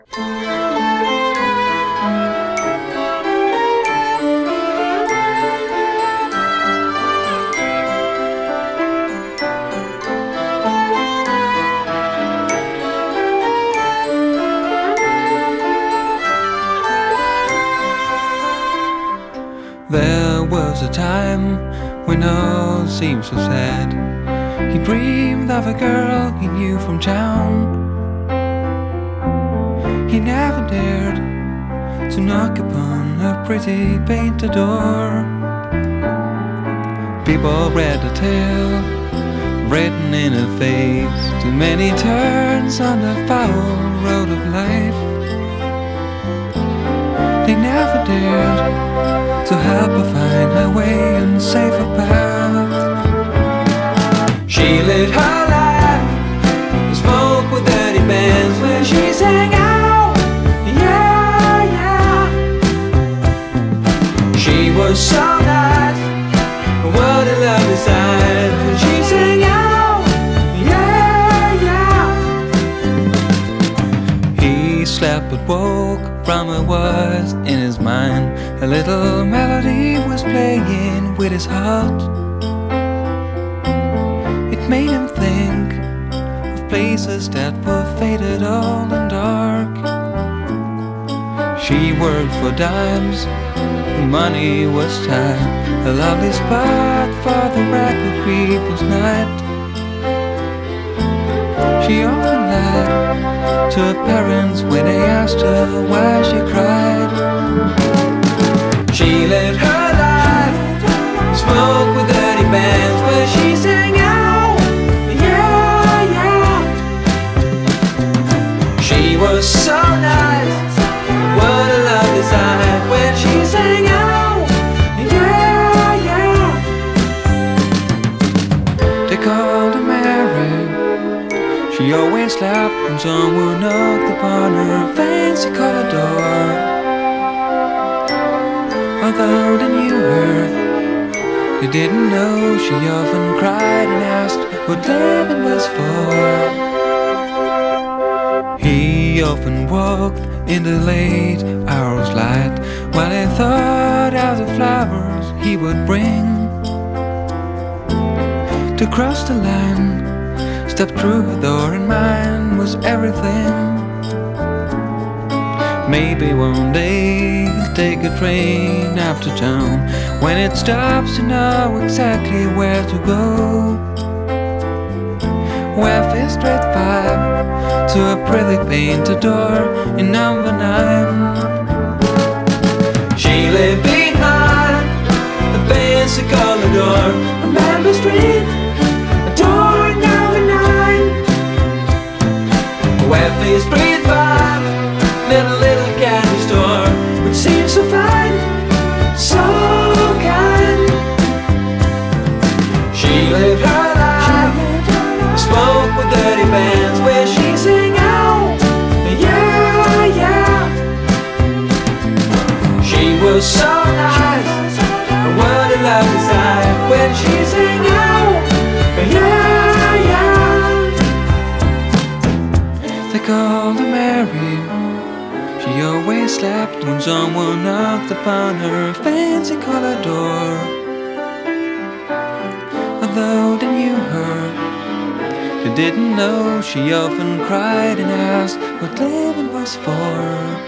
There was a time when all seemed so sad. He dreamed of a girl he knew from town. He never dared to knock upon her pretty painted door. People read the tale written in her face. Too many turns on the foul road of life. They never dared to help her find her way and save her path. She lived her life and spoke with dirty bands when she sang out, yeah, yeah. She was so nice, what a lovely sight when she sang out, yeah, yeah. He slept but woke from a voice in his mind. A little melody was playing with his heart. It made him think of places that were faded old and dark. She worked for dimes, and money was tight. A lovely spot for the record people's night. She often lied to her parents when they asked her why she cried. She lived her life, spoke with dirty bands when she sang out, yeah, yeah. She was so nice, what a lovely sight when she sang out, yeah, yeah. They called her Mary. She always slept when someone knocked upon her fancy colored door. Although they knew her, they didn't know she often cried and asked what living was for. He often walked in the late hours light while he thought of the flowers he would bring. To cross the line, step through her door, and mine was everything. Maybe one day he'll take a train up to town. When it stops, you know exactly where to go. Where Fifth Street 5 to a pretty painted door in number 9. She lived behind the fancy colored door on Bamboo Street, a door number 9. Where Fifth Street 5 met a little candy store, which seemed so fine, so kind. She lived her life, spoke with dirty bands where she sang out, yeah, yeah. She was so nice, what a lovely sight when she sang out, yeah, yeah. They called her Mary. She always slept when someone knocked upon her fancy colored door. Although they knew her, they didn't know she often cried and asked what living was for.